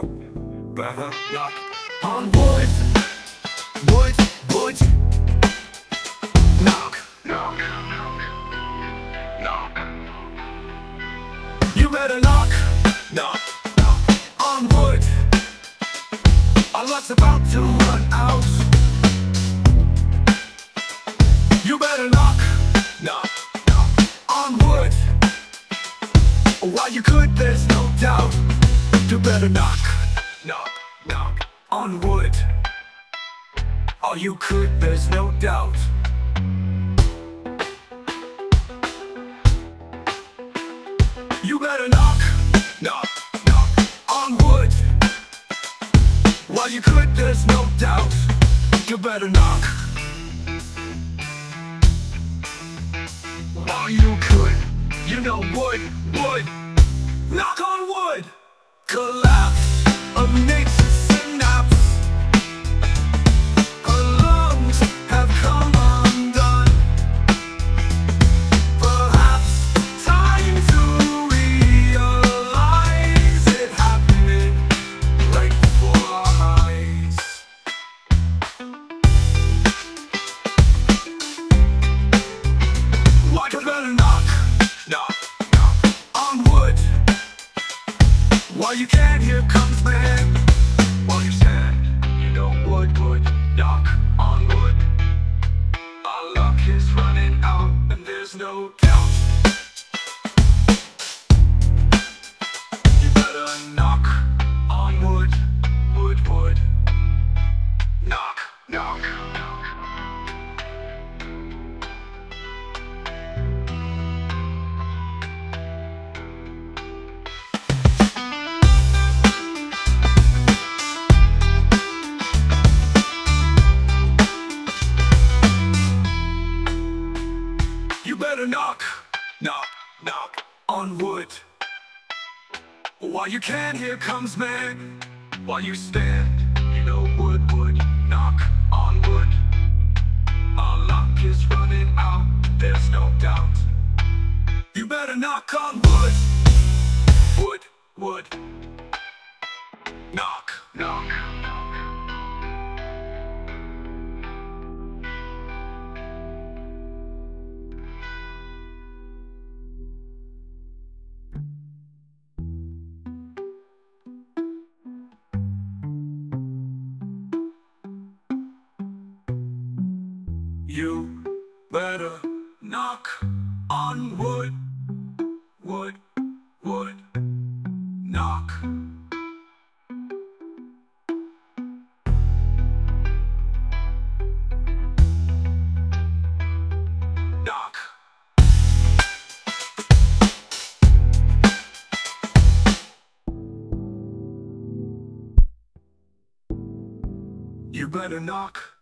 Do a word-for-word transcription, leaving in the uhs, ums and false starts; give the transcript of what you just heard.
better knock on wood. Wood, wood. Knock, knock, knock, knock. You better knock, knock, knock on wood. Our luck's about to run out. You better knock, knock, knock on wood. While you could, there's no doubt. You better knock, knock, knock on wood. All you could, there's no doubt. You better knock, knock, knock on wood. While you could, there's no doubt. You better knock. While you could, you know wood, wood. Knock on wood. Collapse of nature's synapse. Her lungs have come undone. Perhaps time to realize it happening right before our eyes. Why you better knock, knock, knock on wood. While you can, here comes man. While you stand, you know wood, wood, knock on wood. Our luck is running out, and there's no doubt. You better knock on wood, wood, wood. Knock, knock, knock. You better knock, knock, knock on wood. While you can, here comes man. While you stand, you know wood, wood, knock on wood. Our luck is running out, there's no doubt. You better knock on wood. Wood, wood. Knock, knock. You better knock on wood, wood, wood, knock. Knock. You better knock.